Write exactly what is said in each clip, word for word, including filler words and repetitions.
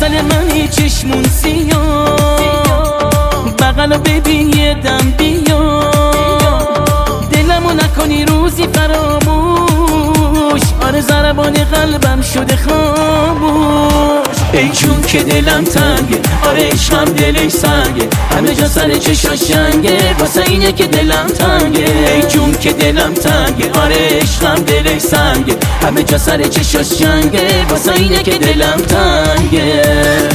اصل منی چشمون سیاه، بغلو ببین یه دم بیا، دلمو نکنی روزی فراموش، آره ضربان قلبم شده خاموش. ای جون که دلم تنگه، آره عشقم دلش سنگه، همه جا سر چشاش جنگه، واسه اینه که دلم تنگه. ای جون که دلم تنگه، آره عشقم دلش سنگه، همه جا سر چشاش جنگه، واسه اینه که دلم تنگه.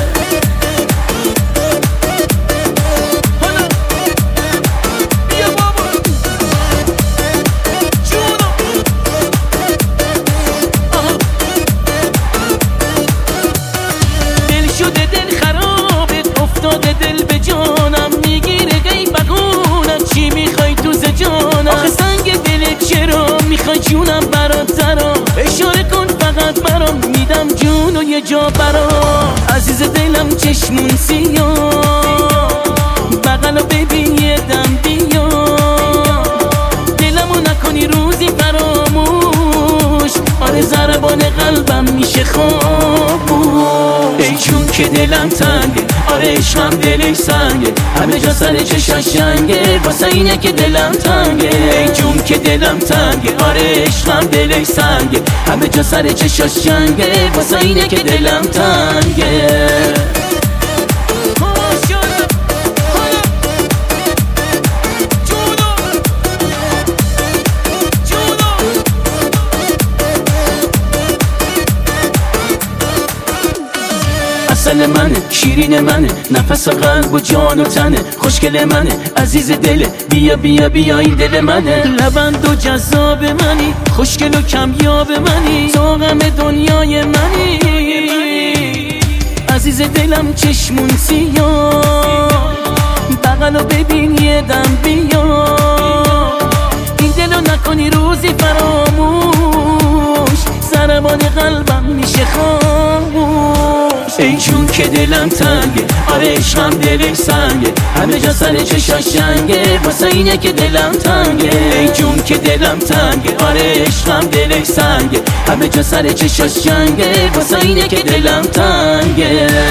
دل به جانم میگیره گی بگونم چی میخوای تو ز جانم، آخه سنگ دلت چرا میخوای جونم برات ترام، اشاره کن فقط برام میدم جون و یه جا برام. عزیز دلم چشمون سیاه، بغلو ببین یه دم بیا، دلمو نکنی روزی فراموش، آره ضربان قلبم میشه خاموش. ای جون که دلم تنگه، آره عشقم دلش سنگه، همه جا سر چشاش جنگه، واسه اینه که دلم تنگه. ای جون که دلم تنگه، آره عشقم دلش سنگه، همه جا سر چشاش جنگه، واسه اینه که دلم تنگه. اصل منه، شیرین منه، نفس قلب و جان و تنه، خوشگل منه، عزیز دله، بیا بیا بیا این دل منه. لبند و جذاب منی، خوشگل و کمیاب منی، تو غم دنیای منی. عزیز دلم چشمون سیاه، بغلو ببین یه دم بیا، این دلو نکنی روزی فراموش، ضربان قلبم میشه خاموش. ای جون که دلم تنگه، آره عشقم دلش سنگه، همه جا سر چشاش جنگه، واسه اینه که دلم تنگه. ای جون که دلم تنگه، آره عشقم دلش سنگه، همه جا سر چشاش جنگه، واسه اینه که دلم تنگه.